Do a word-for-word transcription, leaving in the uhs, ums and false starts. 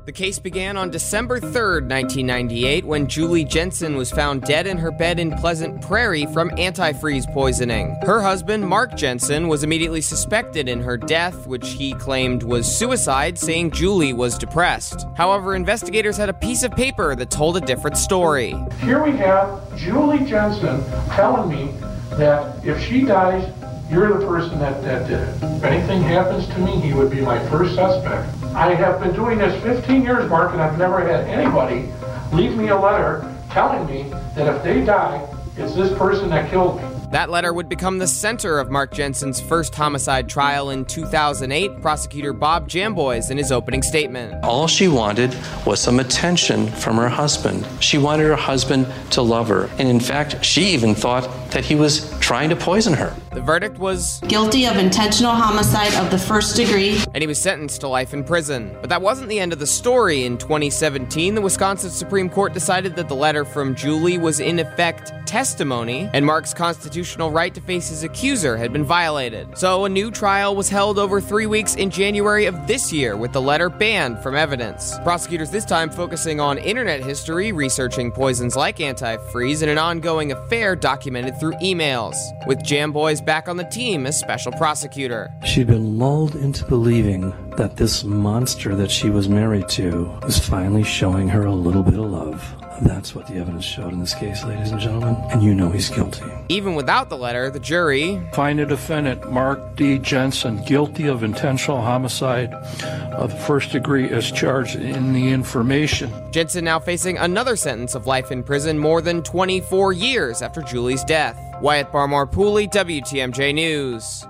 The case began on December third, nineteen ninety-eight, when Julie Jensen was found dead in her bed in Pleasant Prairie from antifreeze poisoning. Her husband, Mark Jensen, was immediately suspected in her death, which he claimed was suicide, saying Julie was depressed. However, investigators had a piece of paper that told a different story. Here we have Julie Jensen telling me that if she dies, you're the person that, that did it. If anything happens to me, he would be my first suspect. I have been doing this fifteen years, Mark, and I've never had anybody leave me a letter telling me that if they die, it's this person that killed me. That letter would become the center of Mark Jensen's first homicide trial in two thousand eight, prosecutor Bob Jamboys in his opening statement. All she wanted was some attention from her husband. She wanted her husband to love her. And in fact, she even thought that he was trying to poison her. The verdict was guilty of intentional homicide of the first degree. And he was sentenced to life in prison. But that wasn't the end of the story. In twenty seventeen, the Wisconsin Supreme Court decided that the letter from Julie was in effect testimony, and Mark's constitutional right to face his accuser had been violated. So a new trial was held over three weeks in January of this year, with the letter banned from evidence. Prosecutors this time focusing on internet history, researching poisons like antifreeze, and an ongoing affair documented through emails, with Jamboys back on the team as special prosecutor. She'd been lulled into believing that this monster that she was married to was finally showing her a little bit of love. That's what the evidence showed in this case, ladies and gentlemen, and you know he's guilty. Even without the letter, the jury find the defendant, Mark D. Jensen, guilty of intentional homicide of the first degree as charged in the information. Jensen now facing another sentence of life in prison more than twenty-four years after Julie's death. Wyatt Barmore Pooley, W T M J News.